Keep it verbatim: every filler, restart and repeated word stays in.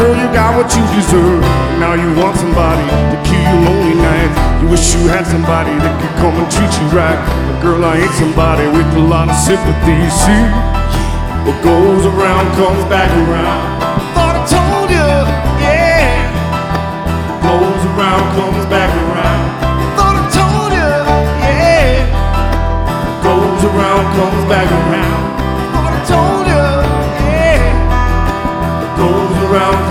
girl, you got what you deserve. Now you want somebody to kill your lonely nights. You wish you had somebody that could come and treat you right. But girl, I ain't somebody with a lot of sympathy. See, what goes around comes back around.